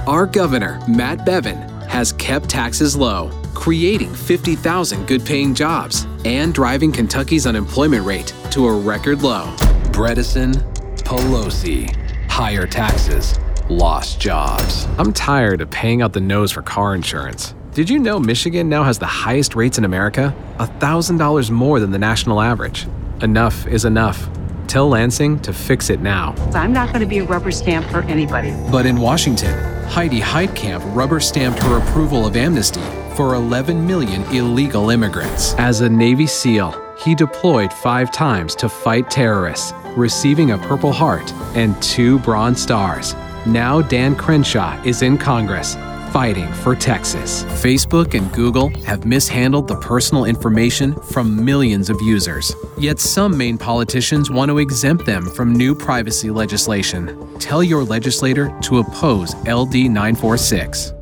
Our governor, Matt Bevin, has kept taxes low, creating 50,000 good-paying jobs and driving Kentucky's unemployment rate to a record low. Bredesen, Pelosi, higher taxes, lost jobs. I'm tired of paying out the nose for car insurance. Did you know Michigan now has the highest rates in America? $1,000 more than the national average. Enough is enough. Tell Lansing to fix it now. I'm not going to be a rubber stamp for anybody. But in Washington, Heidi Heitkamp rubber-stamped her approval of amnesty for 11 million illegal immigrants. As a Navy SEAL, he deployed 5 times to fight terrorists, receiving a Purple Heart and 2 Bronze Stars. Now Dan Crenshaw is in Congress, fighting for Texas. Facebook and Google have mishandled the personal information from millions of users. Yet some Maine politicians want to exempt them from new privacy legislation. Tell your legislator to oppose LD 946.